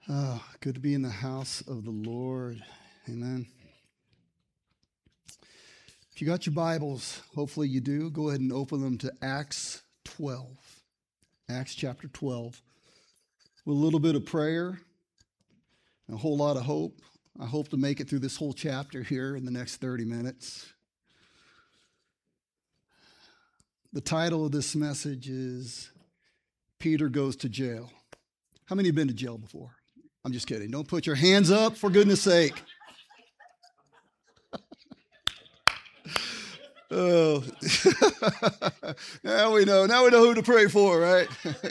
Oh, good to be in the house of the Lord. Amen. If you got your Bibles, hopefully you do, go ahead and open them to Acts 12. Acts chapter 12. With a little bit of prayer, and a whole lot of hope. I hope to make it through this whole chapter here in the next 30 minutes. The title of this message is Peter Goes to Jail. How many have been to jail before? I'm just kidding. Don't put your hands up, for goodness sake. Oh, now we know who to pray for, right?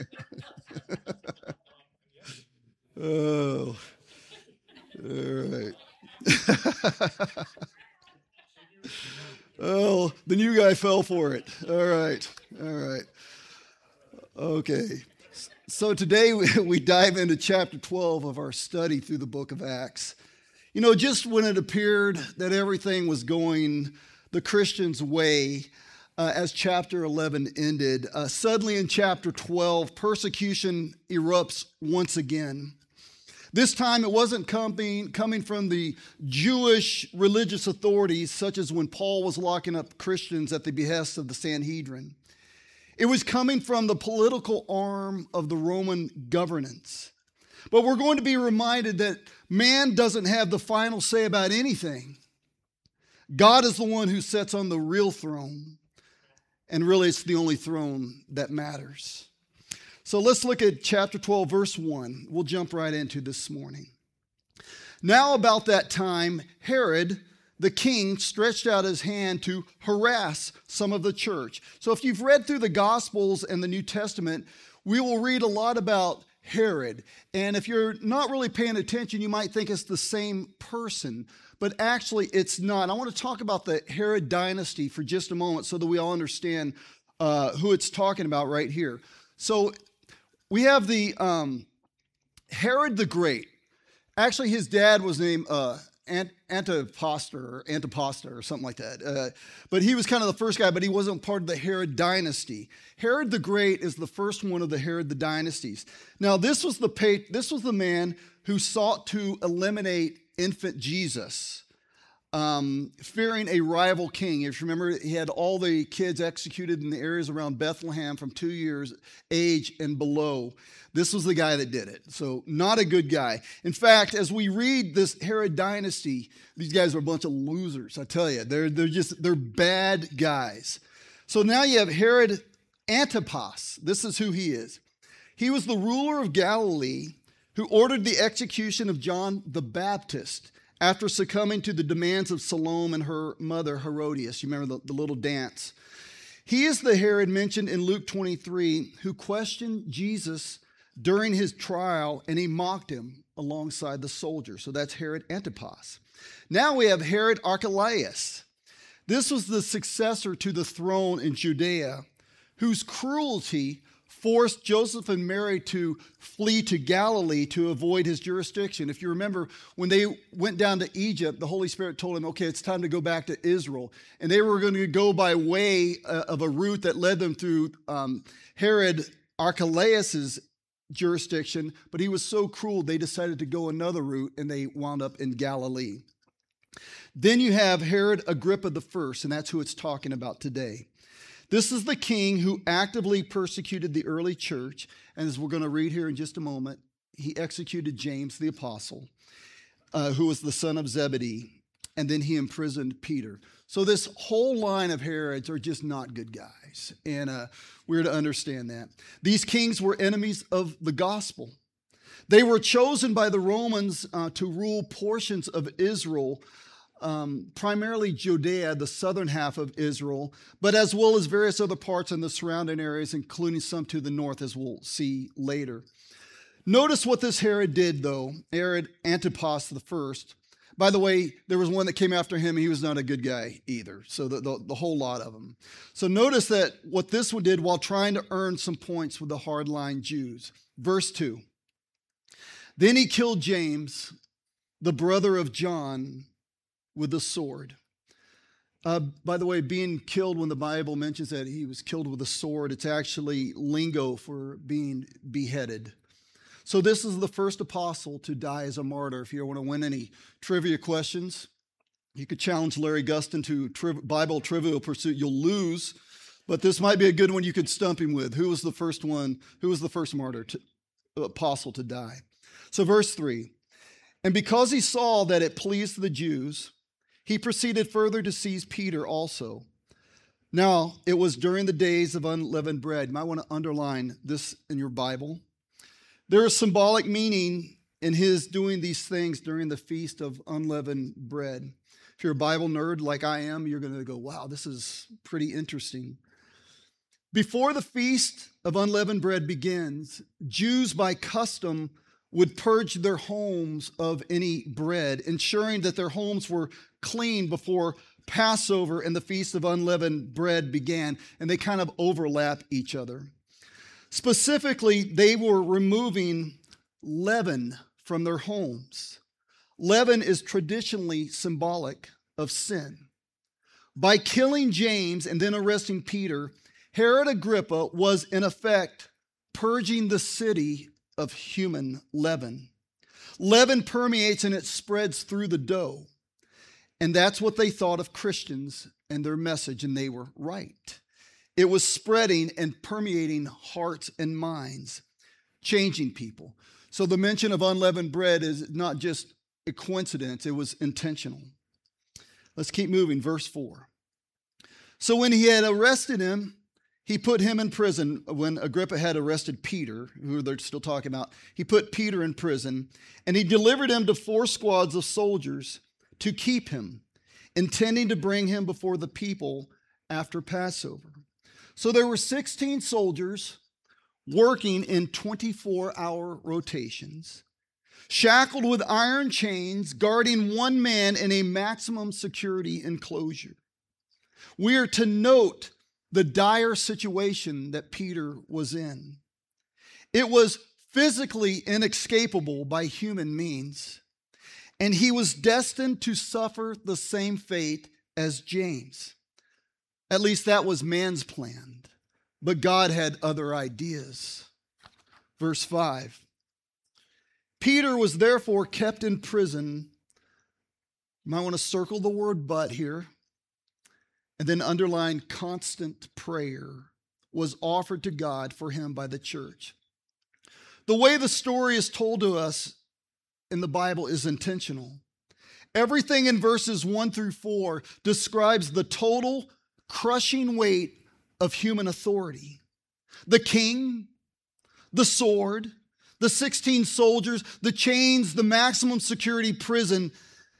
Oh, all right. Oh, the new guy fell for it. All right. Okay. So today we dive into chapter 12 of our study through the book of Acts. You know, just when it appeared that everything was going the Christians' way, as chapter 11 ended, suddenly in chapter 12, persecution erupts once again. This time it wasn't coming from the Jewish religious authorities, such as when Paul was locking up Christians at the behest of the Sanhedrin. It was coming from the political arm of the Roman governance. But we're going to be reminded that man doesn't have the final say about anything. God is the one who sits on the real throne. And really, it's the only throne that matters. So let's look at chapter 12, verse 1. We'll jump right into this morning. Now about that time, Herod, the king, stretched out his hand to harass some of the church. So if you've read through the Gospels and the New Testament, we will read a lot about Herod. And if you're not really paying attention, you might think it's the same person. But actually, it's not. I want to talk about the Herod dynasty for just a moment so that we all understand who it's talking about right here. So we have the Herod the Great. Actually, his dad was named Antipater or something like that. But he was kind of the first guy, but he wasn't part of the Herod dynasty. Herod the Great is the first one of the Herod the dynasties. Now, this was the man who sought to eliminate infant Jesus, fearing a rival king. If you remember, he had all the kids executed in the areas around Bethlehem from 2 years age and below. This was the guy that did it. So not a good guy. In fact, as we read this Herod dynasty, these guys are a bunch of losers. I tell you, they're bad guys. So now you have Herod Antipas. This is who he is. He was the ruler of Galilee who ordered the execution of John the Baptist after succumbing to the demands of Salome and her mother Herodias. You remember the little dance. He is the Herod mentioned in Luke 23 who questioned Jesus during his trial, and he mocked him alongside the soldiers. So that's Herod Antipas. Now we have Herod Archelaus. This was the successor to the throne in Judea, whose cruelty forced Joseph and Mary to flee to Galilee to avoid his jurisdiction. If you remember, when they went down to Egypt, the Holy Spirit told them, okay, it's time to go back to Israel. And they were going to go by way of a route that led them through Herod Archelaus's jurisdiction, but he was so cruel, they decided to go another route, and they wound up in Galilee. Then you have Herod Agrippa I, and that's who it's talking about today. This is the king who actively persecuted the early church, and as we're going to read here in just a moment, he executed James the apostle, who was the son of Zebedee, and then he imprisoned Peter. So this whole line of Herods are just not good guys, and we're to understand that. These kings were enemies of the gospel. They were chosen by the Romans to rule portions of Israel, primarily Judea, the southern half of Israel, but as well as various other parts in the surrounding areas, including some to the north, as we'll see later. Notice what this Herod did, though, Herod Antipas I. By the way, there was one that came after him. He was not a good guy either, so the whole lot of them. So notice that what this one did while trying to earn some points with the hardline Jews. Verse 2, then he killed James, the brother of John, with a sword. By the way, being killed, when the Bible mentions that he was killed with a sword, it's actually lingo for being beheaded. So this is the first apostle to die as a martyr. If you want to win any trivia questions, you could challenge Larry Gustin to Bible Trivial Pursuit. You'll lose, but this might be a good one you could stump him with. Who was the first martyr, apostle to die? So verse 3, and because he saw that it pleased the Jews, he proceeded further to seize Peter also. Now, it was during the days of unleavened bread. You might want to underline this in your Bible. There is symbolic meaning in his doing these things during the feast of unleavened bread. If you're a Bible nerd like I am, you're going to go, wow, this is pretty interesting. Before the feast of unleavened bread begins, Jews by custom would purge their homes of any bread, ensuring that their homes were clean before Passover and the Feast of Unleavened Bread began, and they kind of overlap each other. Specifically, they were removing leaven from their homes. Leaven is traditionally symbolic of sin. By killing James and then arresting Peter, Herod Agrippa was in effect purging the city of human leaven. Leaven permeates and it spreads through the dough. And that's what they thought of Christians and their message, and they were right. It was spreading and permeating hearts and minds, changing people. So the mention of unleavened bread is not just a coincidence, it was intentional. Let's keep moving, verse 4. So when he had arrested him, he put him in prison. When Agrippa had arrested Peter, who they're still talking about, he put Peter in prison, and he delivered him to 4 squads of soldiers to keep him, intending to bring him before the people after Passover. So there were 16 soldiers working in 24-hour rotations, shackled with iron chains, guarding one man in a maximum security enclosure. We are to note the dire situation that Peter was in. It was physically inescapable by human means, and he was destined to suffer the same fate as James. At least that was man's plan, but God had other ideas. Verse 5. Peter was therefore kept in prison. You might want to circle the word "but" here, and then underline constant prayer was offered to God for him by the church. The way the story is told to us in the Bible is intentional. Everything in verses 1 through 4 describes the total crushing weight of human authority. The king, the sword, the 16 soldiers, the chains, the maximum security prison.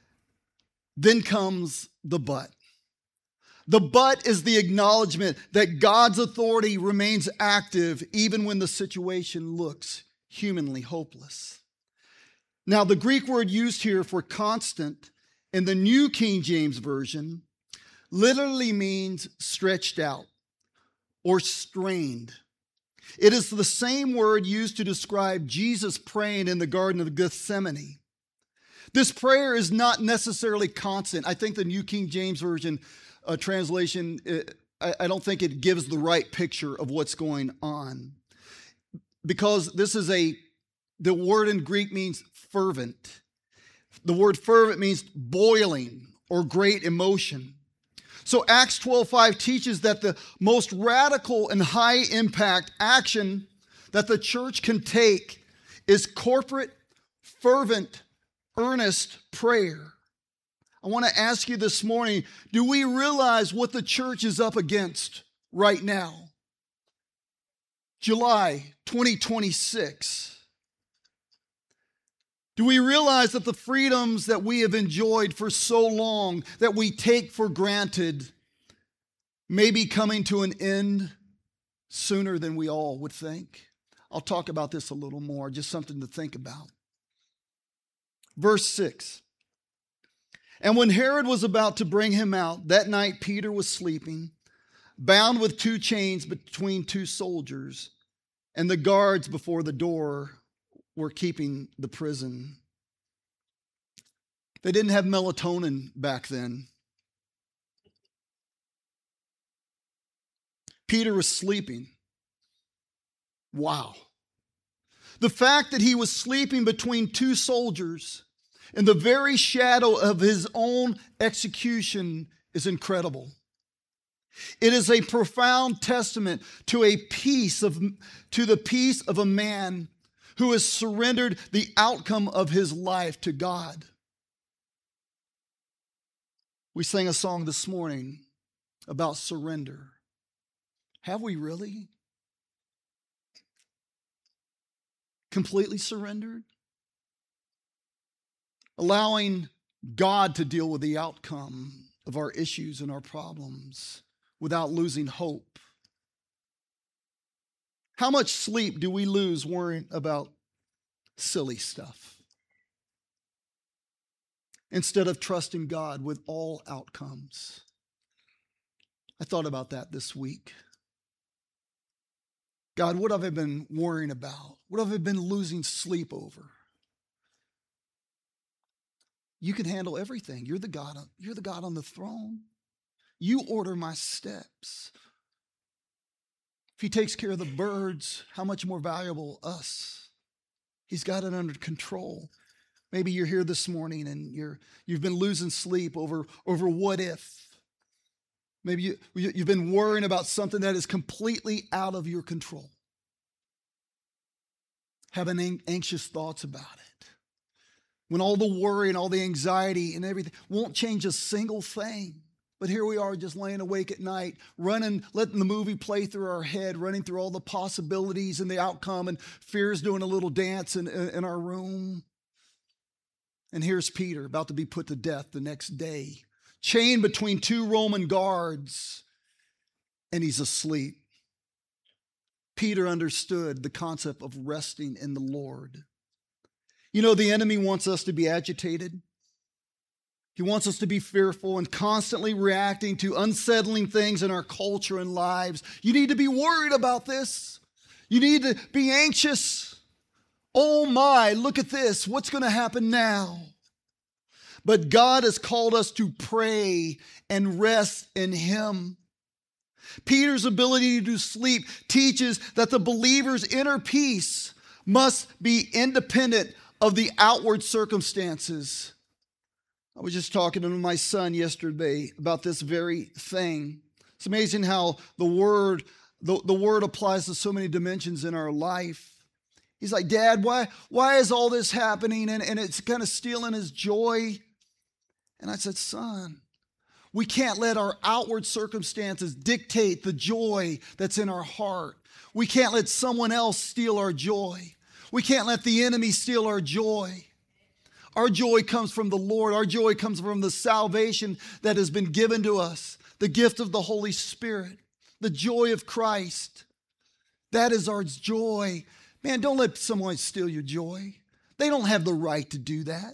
Then comes the but. The but is the acknowledgement that God's authority remains active even when the situation looks humanly hopeless. Now, the Greek word used here for constant in the New King James Version literally means stretched out or strained. It is the same word used to describe Jesus praying in the Garden of Gethsemane. This prayer is not necessarily constant. I think the New King James Version translation, I don't think it gives the right picture of what's going on. Because the word in Greek means fervent. The word fervent means boiling or great emotion. So Acts 12:5 teaches that the most radical and high impact action that the church can take is corporate, fervent, earnest prayer. I want to ask you this morning, do we realize what the church is up against right now? July 2026. Do we realize that the freedoms that we have enjoyed for so long, that we take for granted, may be coming to an end sooner than we all would think? I'll talk about this a little more, just something to think about. Verse 6. And when Herod was about to bring him out, that night Peter was sleeping, bound with 2 chains between 2 soldiers, and the guards before the door were keeping the prison. They didn't have melatonin back then. Peter was sleeping. Wow. The fact that he was sleeping between two soldiers in the very shadow of his own execution is incredible. It is a profound testament to the peace of a man who has surrendered the outcome of his life to God. We sang a song this morning about surrender. Have we really completely surrendered? Allowing God to deal with the outcome of our issues and our problems without losing hope. How much sleep do we lose worrying about silly stuff instead of trusting God with all outcomes? I thought about that this week. God, what have I been worrying about? What have I been losing sleep over? You can handle everything. You're the God on the throne. You order my steps. If he takes care of the birds, how much more valuable us? He's got it under control. Maybe you're here this morning and you've been losing sleep over what if. Maybe you've been worrying about something that is completely out of your control. Having anxious thoughts about it. When all the worry and all the anxiety and everything won't change a single thing. But here we are just laying awake at night, running, letting the movie play through our head, running through all the possibilities and the outcome, and fear's doing a little dance in our room. And here's Peter about to be put to death the next day, chained between two Roman guards, and he's asleep. Peter understood the concept of resting in the Lord. You know, the enemy wants us to be agitated. He wants us to be fearful and constantly reacting to unsettling things in our culture and lives. You need to be worried about this. You need to be anxious. Oh my, look at this. What's going to happen now? But God has called us to pray and rest in Him. Peter's ability to sleep teaches that the believer's inner peace must be independent of the outward circumstances. I was just talking to my son yesterday about this very thing. It's amazing how the word applies to so many dimensions in our life. He's like, Dad, why is all this happening? And it's kind of stealing his joy. And I said, son, we can't let our outward circumstances dictate the joy that's in our heart. We can't let someone else steal our joy. We can't let the enemy steal our joy. Our joy comes from the Lord. Our joy comes from the salvation that has been given to us, the gift of the Holy Spirit, the joy of Christ. That is our joy. Man, don't let someone steal your joy. They don't have the right to do that.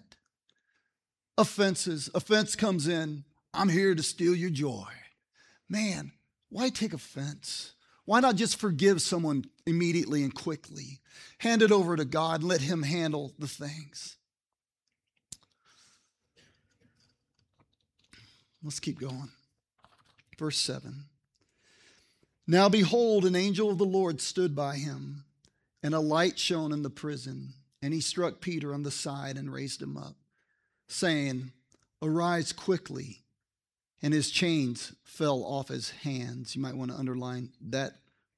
Offense comes in. I'm here to steal your joy. Man, why take offense? Why not just forgive someone immediately and quickly? Hand it over to God and let Him handle the things. Let's keep going. Verse 7. Now behold, an angel of the Lord stood by him, and a light shone in the prison. And he struck Peter on the side and raised him up, saying, Arise quickly. And his chains fell off his hands. You might want to underline that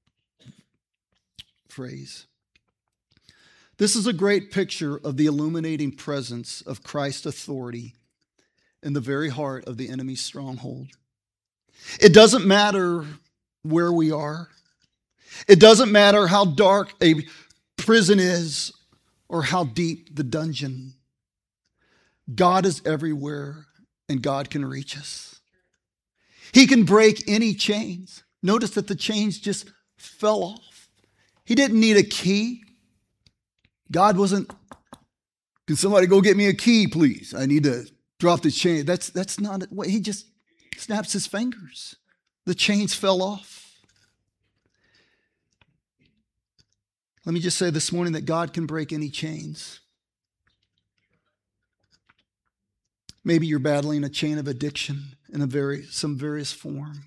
phrase. This is a great picture of the illuminating presence of Christ's authority in the very heart of the enemy's stronghold. It doesn't matter where we are. It doesn't matter how dark a prison is or how deep the dungeon. God is everywhere and God can reach us. He can break any chains. Notice that the chains just fell off. He didn't need a key. God wasn't, can somebody go get me a key, please? I need to drop the chain. That's not what he just snaps his fingers. The chains fell off. Let me just say this morning that God can break any chains. Maybe you're battling a chain of addiction in some various form.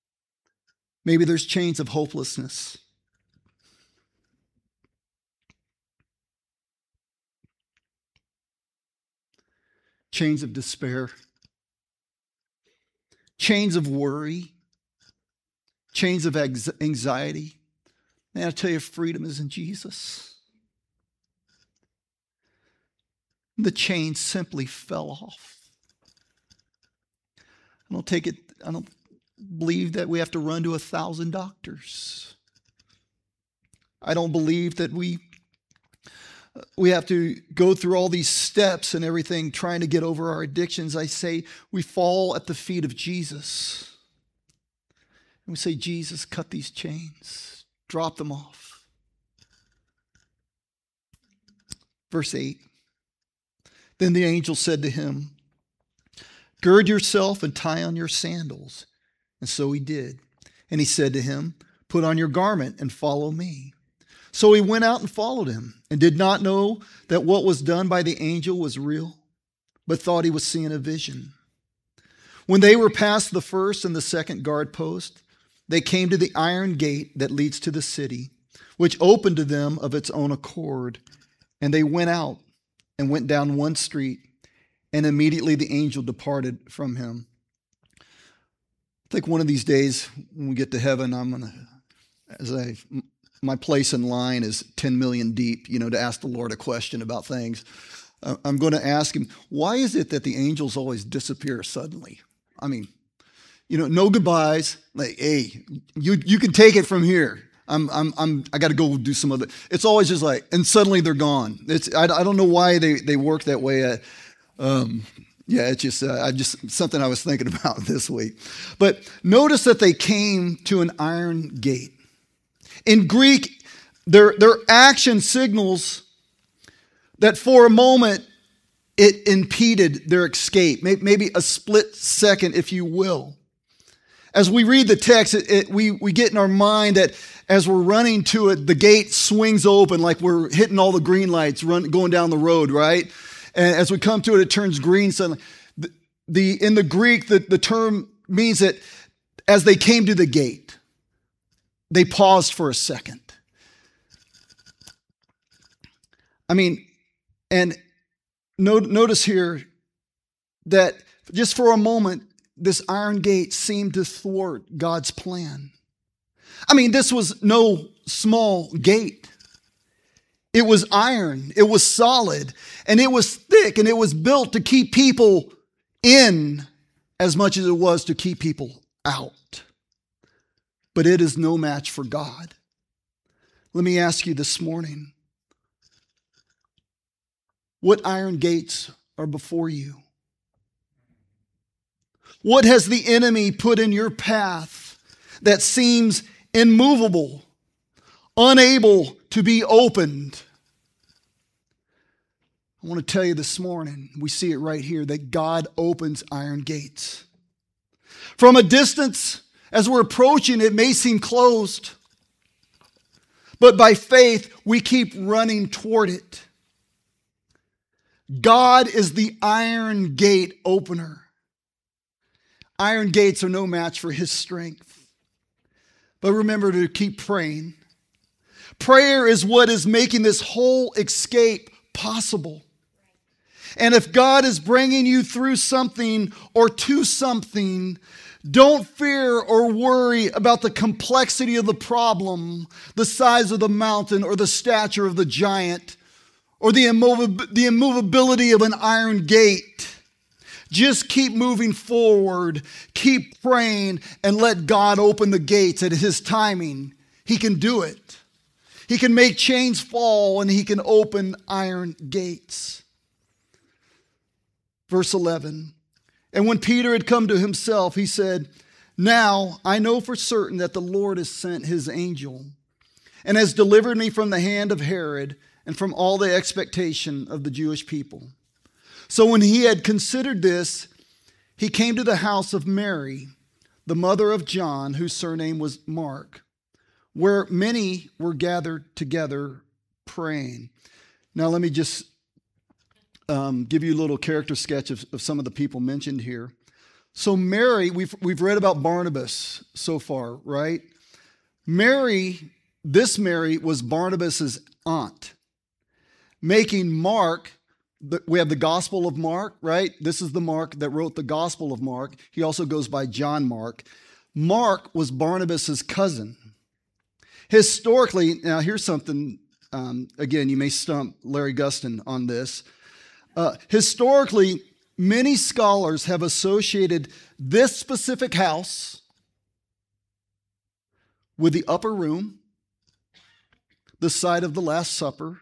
Maybe there's chains of hopelessness. chains of despair, chains of worry, chains of anxiety. Man, I tell you, freedom is in Jesus. The chains simply fell off. I don't believe that we have to run to 1,000 doctors. I don't believe that we have to go through all these steps and everything trying to get over our addictions. I say we fall at the feet of Jesus. And we say, Jesus, cut these chains. Drop them off. Verse 8. Then the angel said to him, gird yourself and tie on your sandals. And so he did. And he said to him, put on your garment and follow me. So he went out and followed him, and did not know that what was done by the angel was real, but thought he was seeing a vision. When they were past the first and the second guard post, they came to the iron gate that leads to the city, which opened to them of its own accord. And they went out and went down one street, and immediately the angel departed from him. I think one of these days when we get to heaven, I'm going to, my place in line is 10 million deep, to ask the Lord a question about things. I'm going to ask him, why is it that the angels always disappear suddenly? I mean, no goodbyes. Like, hey, you can take it from here. I got to go do some other. It's always just like, and suddenly they're gone. I don't know why they work that way. It's just something I was thinking about this week. But notice that they came to an iron gate. In Greek, their action signals that for a moment it impeded their escape, maybe a split second, if you will. As we read the text, we get in our mind that as we're running to it, the gate swings open like we're hitting all the green lights going down the road, right? And as we come to it, it turns green suddenly. In the Greek, the term means that as they came to the gate, they paused for a second. I mean, and notice here that just for a moment, this iron gate seemed to thwart God's plan. I mean, this was no small gate. It was iron, it was solid, and it was thick, and it was built to keep people in as much as it was to keep people out. But it is no match for God. Let me ask you this morning, what iron gates are before you? What has the enemy put in your path that seems immovable, unable to be opened? I want to tell you this morning, we see it right here, that God opens iron gates. From a distance, as we're approaching, it may seem closed, but by faith, we keep running toward it. God is the iron gate opener. Iron gates are no match for his strength. But remember to keep praying. Prayer is what is making this whole escape possible. And if God is bringing you through something or to something, don't fear or worry about the complexity of the problem, the size of the mountain, or the stature of the giant, or the immovability of an iron gate. Just keep moving forward, keep praying, and let God open the gates at his timing. He can do it. He can make chains fall, and he can open iron gates. Verse 11, and when Peter had come to himself, he said, now I know for certain that the Lord has sent his angel and has delivered me from the hand of Herod and from all the expectation of the Jewish people. So when he had considered this, he came to the house of Mary, the mother of John, whose surname was Mark, where many were gathered together praying. Now let me just give you a little character sketch of some of the people mentioned here. So Mary, we've read about Barnabas so far, right? This Mary was Barnabas's aunt, making Mark we have the Gospel of Mark, right? This is the Mark that wrote the Gospel of Mark. He also goes by John Mark. Mark was Barnabas's cousin. Historically, now here's something, again, you may stump Larry Gustin on this. Historically, many scholars have associated this specific house with the upper room, the site of the Last Supper,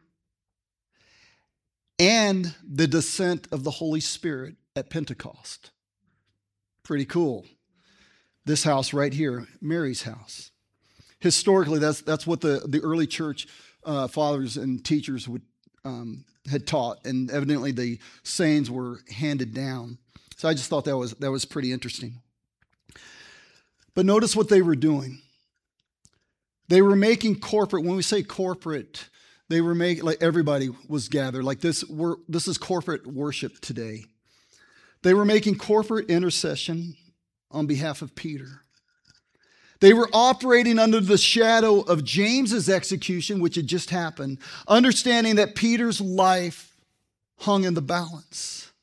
and the descent of the Holy Spirit at Pentecost. Pretty cool. This house right here, Mary's house. Historically, that's what the early church fathers and teachers had taught, and evidently the sayings were handed down. So I just thought that was pretty interesting. But notice what they were doing. They were making corporate. When we say corporate, they were making, like, everybody was gathered. Like this is corporate worship today. They were making corporate intercession on behalf of Peter. They were operating under the shadow of James's execution, which had just happened, understanding that Peter's life hung in the balance.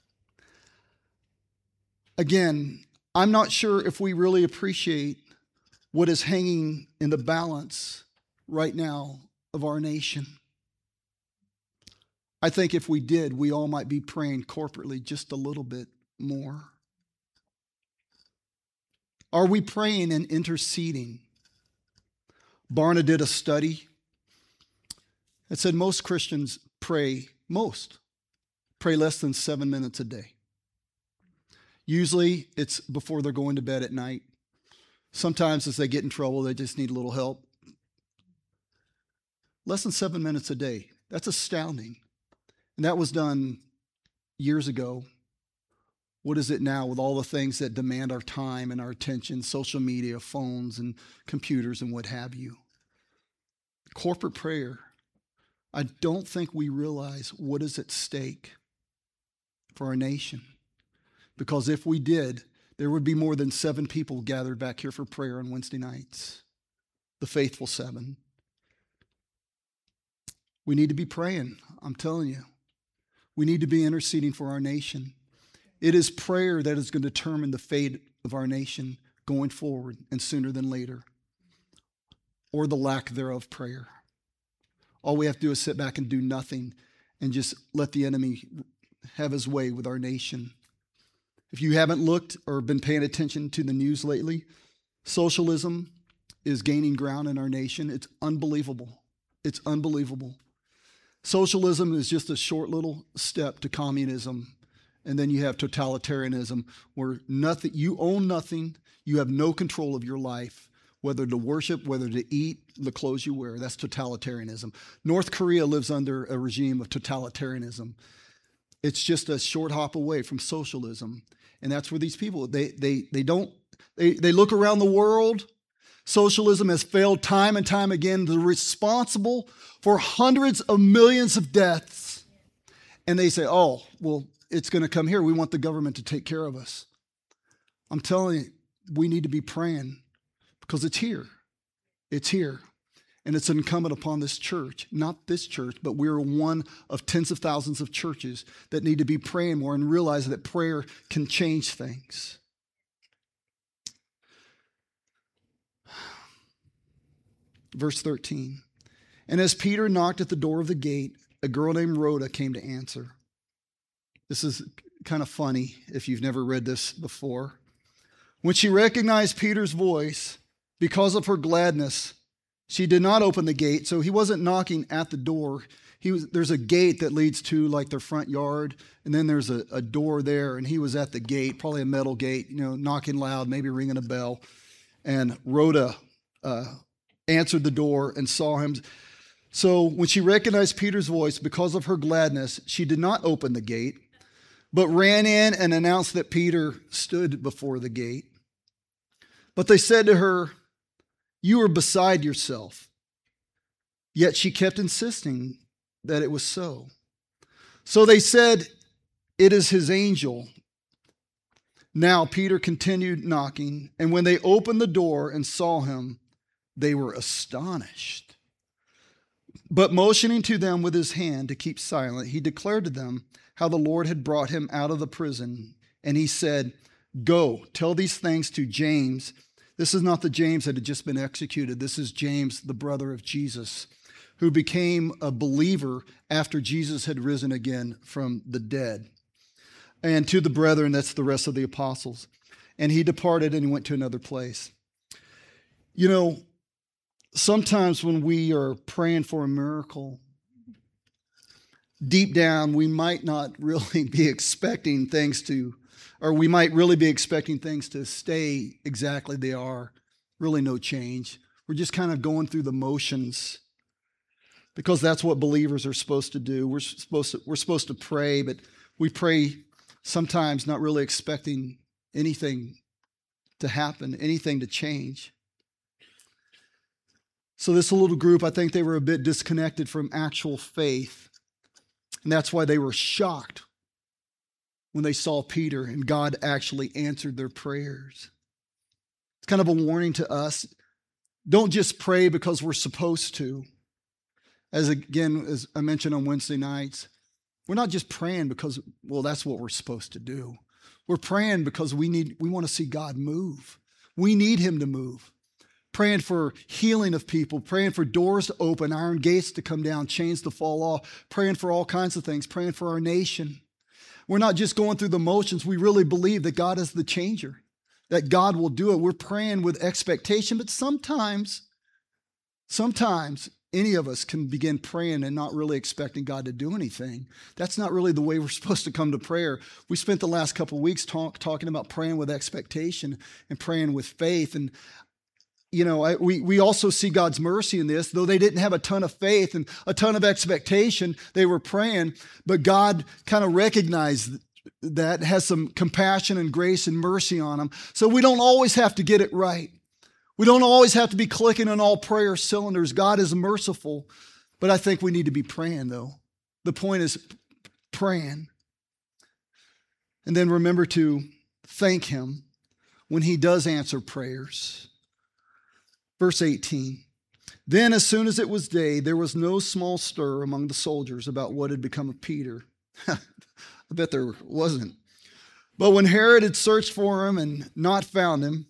Again, I'm not sure if we really appreciate what is hanging in the balance right now of our nation. I think if we did, we all might be praying corporately just a little bit more. Are we praying and interceding? Barna did a study that said most Christians pray less than 7 minutes a day. Usually it's before they're going to bed at night. Sometimes as they get in trouble, they just need a little help. Less than 7 minutes a day. That's astounding. And that was done years ago. What is it now with all the things that demand our time and our attention, social media, phones and computers and what have you? Corporate prayer. I don't think we realize what is at stake for our nation. Because if we did, there would be more than 7 people gathered back here for prayer on Wednesday nights. The faithful 7. We need to be praying, I'm telling you. We need to be interceding for our nation. It is prayer that is going to determine the fate of our nation going forward and sooner than later, or the lack thereof prayer. All we have to do is sit back and do nothing and just let the enemy have his way with our nation. If you haven't looked or been paying attention to the news lately, socialism is gaining ground in our nation. It's unbelievable. It's unbelievable. Socialism is just a short little step to communism. And then you have totalitarianism, where you own nothing, you have no control of your life, whether to worship, whether to eat, the clothes you wear. That's totalitarianism. North Korea lives under a regime of totalitarianism. It's just a short hop away from socialism. And that's where these people, they look around the world. Socialism has failed time and time again. They're responsible for hundreds of millions of deaths. And they say, oh, well, it's going to come here. We want the government to take care of us. I'm telling you, we need to be praying because it's here. It's here. And it's incumbent upon this church, not this church, but we're one of tens of thousands of churches that need to be praying more and realize that prayer can change things. Verse 13. And as Peter knocked at the door of the gate, a girl named Rhoda came to answer. This is kind of funny if you've never read this before. When she recognized Peter's voice, because of her gladness, she did not open the gate. So he wasn't knocking at the door. There's a gate that leads to like their front yard, and then there's a door there, and he was at the gate, probably a metal gate, knocking loud, maybe ringing a bell. And Rhoda answered the door and saw him. So when she recognized Peter's voice, because of her gladness, she did not open the gate, but ran in and announced that Peter stood before the gate. But they said to her, "You are beside yourself." Yet she kept insisting that it was so. So they said, "It is his angel." Now Peter continued knocking, and when they opened the door and saw him, they were astonished. But motioning to them with his hand to keep silent, he declared to them how the Lord had brought him out of the prison. And he said, "Go, tell these things to James." This is not the James that had just been executed. This is James, the brother of Jesus, who became a believer after Jesus had risen again from the dead. And to the brethren, that's the rest of the apostles. And he departed and he went to another place. You know, sometimes when we are praying for a miracle, deep down, we might not really be expecting things to, or we might really be expecting things to stay exactly they are, really no change. We're just kind of going through the motions because that's what believers are supposed to do. We're supposed to pray, but we pray sometimes not really expecting anything to happen, anything to change. So this little group, I think they were a bit disconnected from actual faith. And that's why they were shocked when they saw Peter and God actually answered their prayers. It's kind of a warning to us. Don't just pray because we're supposed to. As I mentioned on Wednesday nights, we're not just praying because, well, that's what we're supposed to do. We're praying because we want to see God move. We need him to move. Praying for healing of people, praying for doors to open, iron gates to come down, chains to fall off, praying for all kinds of things, praying for our nation. We're not just going through the motions. We really believe that God is the changer, that God will do it. We're praying with expectation, but sometimes any of us can begin praying and not really expecting God to do anything. That's not really the way we're supposed to come to prayer. We spent the last couple of weeks talking about praying with expectation and praying with faith. And you know, we also see God's mercy in this. Though they didn't have a ton of faith and a ton of expectation, they were praying, but God kind of recognized that, has some compassion and grace and mercy on them. So we don't always have to get it right. We don't always have to be clicking on all prayer cylinders. God is merciful, but I think we need to be praying, though. The point is praying. And then remember to thank him when he does answer prayers. Verse 18, then as soon as it was day, there was no small stir among the soldiers about what had become of Peter. I bet there wasn't. But when Herod had searched for him and not found him,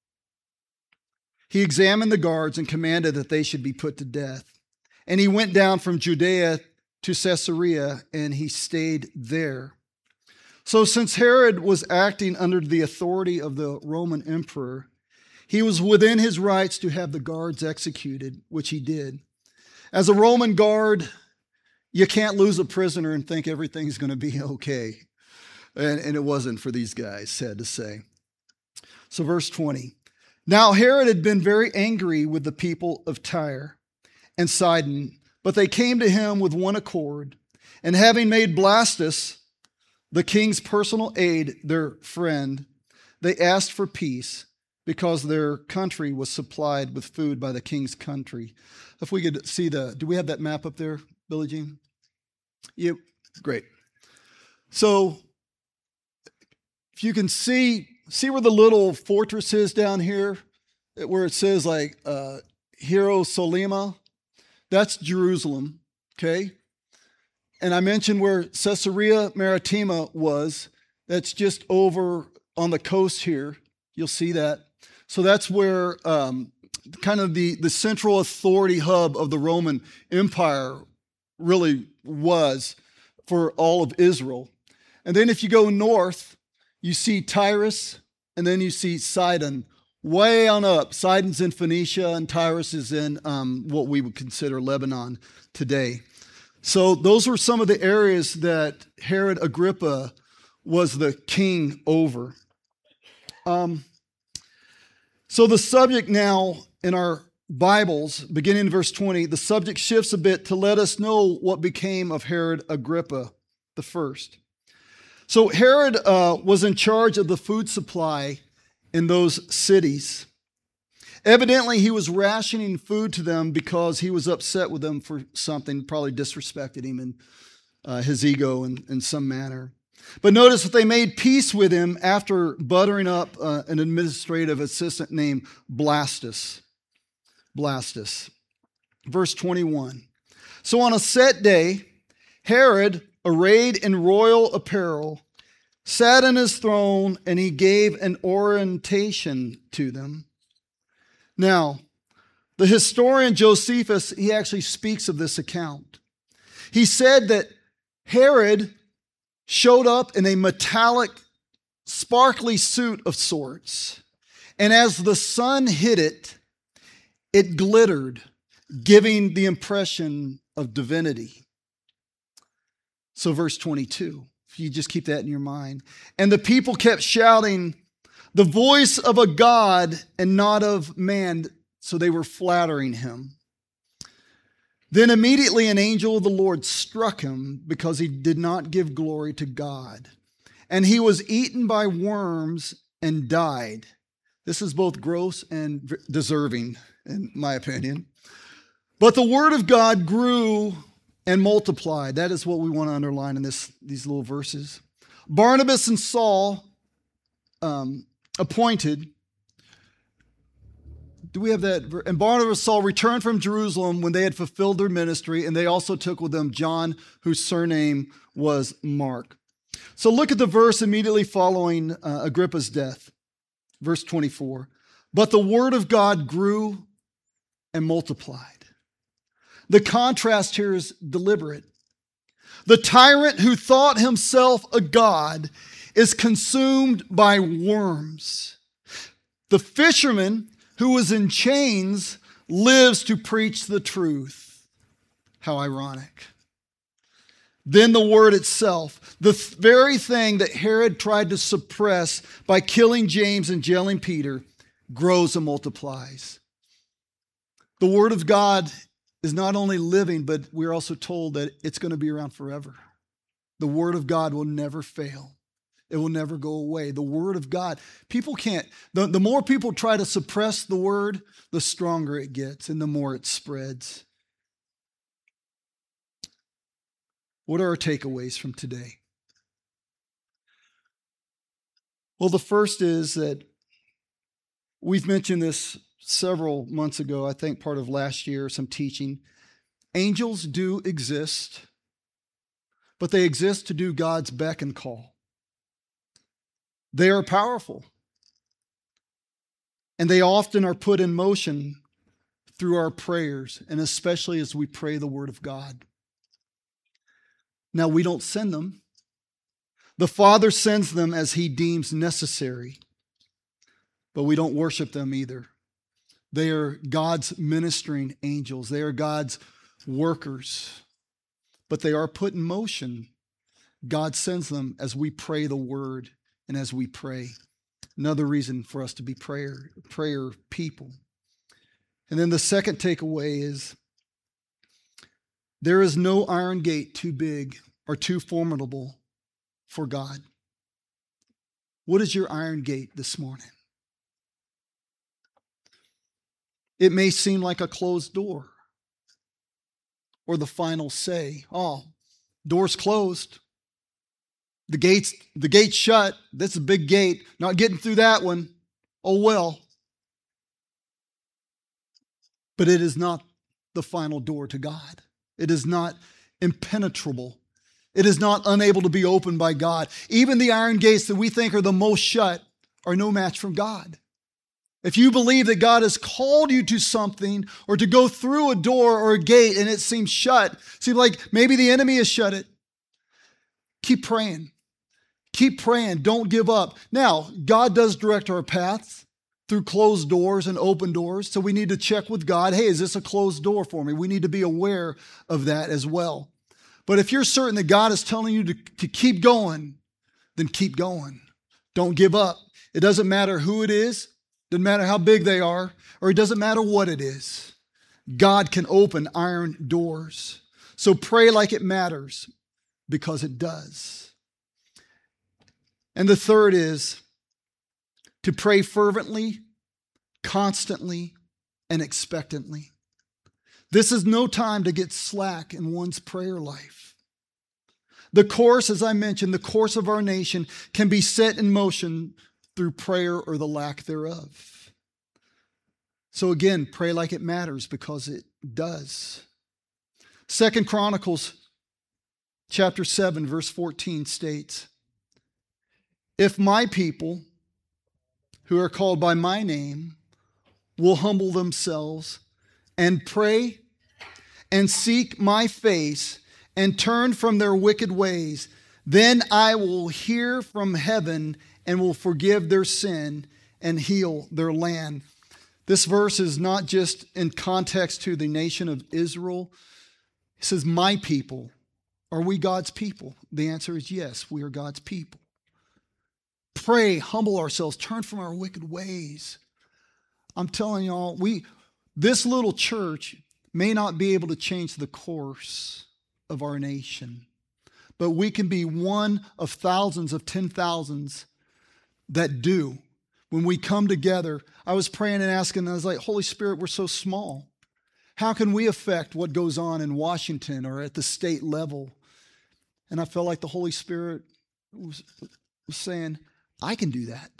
he examined the guards and commanded that they should be put to death. And he went down from Judea to Caesarea, and he stayed there. So since Herod was acting under the authority of the Roman emperor, he was within his rights to have the guards executed, which he did. As a Roman guard, you can't lose a prisoner and think everything's going to be okay. And it wasn't for these guys, sad to say. So verse 20. Now Herod had been very angry with the people of Tyre and Sidon, but they came to him with one accord. And having made Blastus, the king's personal aide, their friend, they asked for peace, because their country was supplied with food by the king's country. If we could see do we have that map up there, Billie Jean? Yep, great. So if you can see where the little fortress is down here, where it says like Hierosolima, that's Jerusalem, okay? And I mentioned where Caesarea Maritima was. That's just over on the coast here. You'll see that. So that's where kind of the central authority hub of the Roman Empire really was for all of Israel. And then if you go north, you see Tyrus, and then you see Sidon, way on up. Sidon's in Phoenicia, and Tyrus is in what we would consider Lebanon today. So those were some of the areas that Herod Agrippa was the king over. So the subject now in our Bibles, beginning in verse 20, the subject shifts a bit to let us know what became of Herod Agrippa the first. So Herod was in charge of the food supply in those cities. Evidently, he was rationing food to them because he was upset with them for something, probably disrespected him and his ego in some manner. But notice that they made peace with him after buttering up an administrative assistant named Blastus. Verse 21. So on a set day, Herod, arrayed in royal apparel, sat on his throne, and he gave an oration to them. Now, the historian Josephus, he actually speaks of this account. He said that Herod showed up in a metallic, sparkly suit of sorts. And as the sun hit it, it glittered, giving the impression of divinity. So verse 22, if you just keep that in your mind. And the people kept shouting, "The voice of a God and not of man." So they were flattering him. Then immediately an angel of the Lord struck him because he did not give glory to God. And he was eaten by worms and died. This is both gross and deserving, in my opinion. But the word of God grew and multiplied. That is what we want to underline in these little verses. Barnabas and Saul appointed. Do we have that? And Barnabas and Saul returned from Jerusalem when they had fulfilled their ministry, and they also took with them John, whose surname was Mark. So look at the verse immediately following Agrippa's death. Verse 24. But the word of God grew and multiplied. The contrast here is deliberate. The tyrant who thought himself a god is consumed by worms. The fisherman who was in chains lives to preach the truth. How ironic. Then the word itself, the very thing that Herod tried to suppress by killing James and jailing Peter, grows and multiplies. The word of God is not only living, but we're also told that it's going to be around forever. The word of God will never fail. It will never go away. The word of God, people can't, the more people try to suppress the word, the stronger it gets and the more it spreads. What are our takeaways from today? Well, the first is that we've mentioned this several months ago, I think part of last year, some teaching. Angels do exist, but they exist to do God's beck and call. They are powerful, and they often are put in motion through our prayers, and especially as we pray the word of God. Now, we don't send them. The Father sends them as he deems necessary, but we don't worship them either. They are God's ministering angels. They are God's workers, but they are put in motion. God sends them as we pray the word and as we pray. Another reason for us to be prayer people. And then the second takeaway is there is no iron gate too big or too formidable for God. What is your iron gate this morning? It may seem like a closed door or the final say. Oh, door's closed. The gate's shut. That's a big gate. Not getting through that one. Oh well. But it is not the final door to God. It is not impenetrable. It is not unable to be opened by God. Even the iron gates that we think are the most shut are no match from God. If you believe that God has called you to something or to go through a door or a gate and it seems shut, seems like maybe the enemy has shut it, keep praying. Keep praying. Don't give up. Now, God does direct our paths through closed doors and open doors. So we need to check with God. Hey, is this a closed door for me? We need to be aware of that as well. But if you're certain that God is telling you to keep going, then keep going. Don't give up. It doesn't matter who it is. Doesn't matter how big they are, or it doesn't matter what it is. God can open iron doors. So pray like it matters, because it does. And the third is to pray fervently, constantly, and expectantly. This is no time to get slack in one's prayer life. The course, as I mentioned, the course of our nation can be set in motion through prayer or the lack thereof. So again, pray like it matters, because it does. 2 Chronicles chapter 7, verse 14 states, if my people who are called by my name will humble themselves and pray and seek my face and turn from their wicked ways, then I will hear from heaven and will forgive their sin and heal their land. This verse is not just in context to the nation of Israel. It says, my people. Are we God's people? The answer is yes, we are God's people. Pray, humble ourselves, turn from our wicked ways. I'm telling y'all, this little church may not be able to change the course of our nation, but we can be one of thousands of 10,000s that do. When we come together, I was praying and asking, and I was like, Holy Spirit, we're so small. How can we affect what goes on in Washington or at the state level? And I felt like the Holy Spirit was saying, I can do that.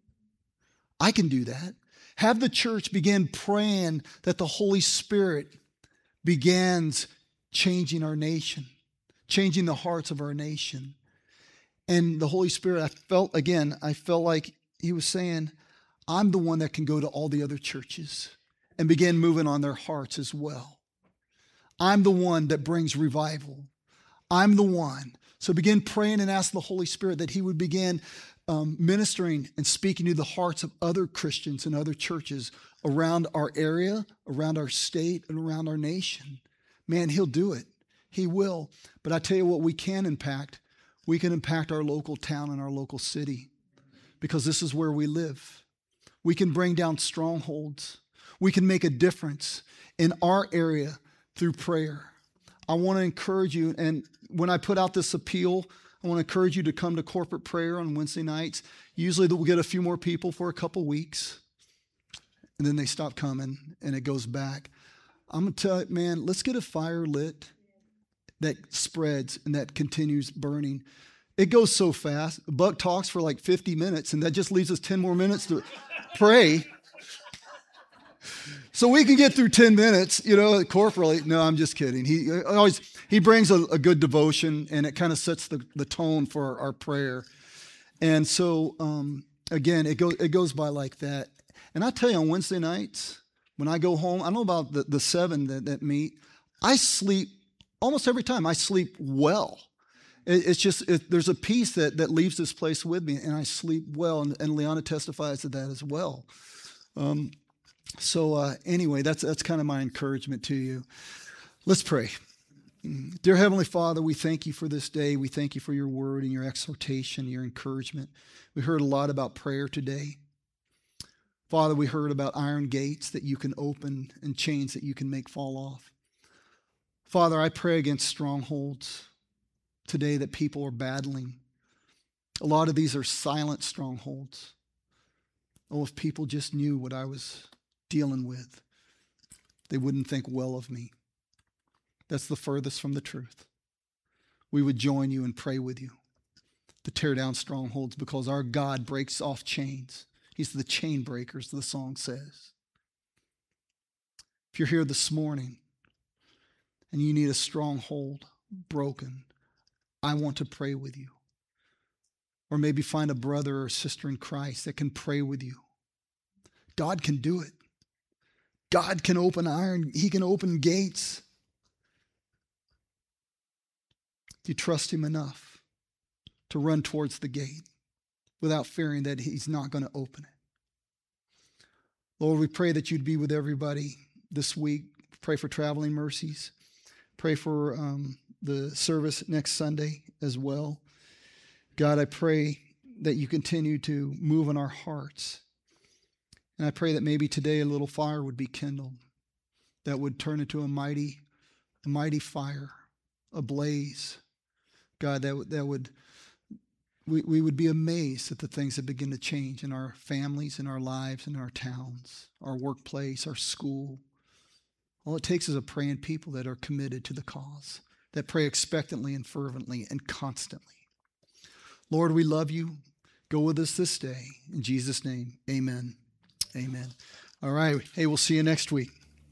I can do that. Have the church begin praying that the Holy Spirit begins changing our nation, changing the hearts of our nation. And the Holy Spirit, I felt like he was saying, I'm the one that can go to all the other churches and begin moving on their hearts as well. I'm the one that brings revival. I'm the one. So begin praying and ask the Holy Spirit that he would begin ministering and speaking to the hearts of other Christians and other churches around our area, around our state, and around our nation. Man, he'll do it. He will. But I tell you what we can impact. We can impact our local town and our local city because this is where we live. We can bring down strongholds. We can make a difference in our area through prayer. I want to encourage you, and when I put out this appeal, I want to encourage you to come to corporate prayer on Wednesday nights. Usually we'll get a few more people for a couple weeks, and then they stop coming, and it goes back. I'm going to tell you, man, let's get a fire lit that spreads and that continues burning. It goes so fast. Buck talks for like 50 minutes, and that just leaves us 10 more minutes to pray. So we can get through 10 minutes, corporally. No, I'm just kidding. He brings a good devotion, and it kind of sets the tone for our prayer. And so, again, it goes by like that. And I tell you, on Wednesday nights, when I go home, I don't know about the 7 that meet, I sleep almost every time. I sleep well. It's just, there's a peace that leaves this place with me, and I sleep well. And Liana testifies to that as well. So anyway, that's kind of my encouragement to you. Let's pray. Dear Heavenly Father, we thank you for this day. We thank you for your word and your exhortation, your encouragement. We heard a lot about prayer today. Father, we heard about iron gates that you can open and chains that you can make fall off. Father, I pray against strongholds today that people are battling. A lot of these are silent strongholds. Oh, if people just knew what I was dealing with, they wouldn't think well of me. That's the furthest from the truth. We would join you and pray with you to tear down strongholds because our God breaks off chains. He's the chain breaker, as the song says. If you're here this morning and you need a stronghold broken, I want to pray with you. Or maybe find a brother or sister in Christ that can pray with you. God can do it. God can open iron. He can open gates. Do you trust him enough to run towards the gate without fearing that he's not going to open it? Lord, we pray that you'd be with everybody this week. Pray for traveling mercies. Pray for the service next Sunday as well. God, I pray that you continue to move in our hearts. And I pray that maybe today a little fire would be kindled that would turn into a mighty fire, a blaze. God, we would be amazed at the things that begin to change in our families, in our lives, in our towns, our workplace, our school. All it takes is a praying people that are committed to the cause, that pray expectantly and fervently and constantly. Lord, we love you. Go with us this day. In Jesus' name, amen. Amen. All right. Hey, we'll see you next week.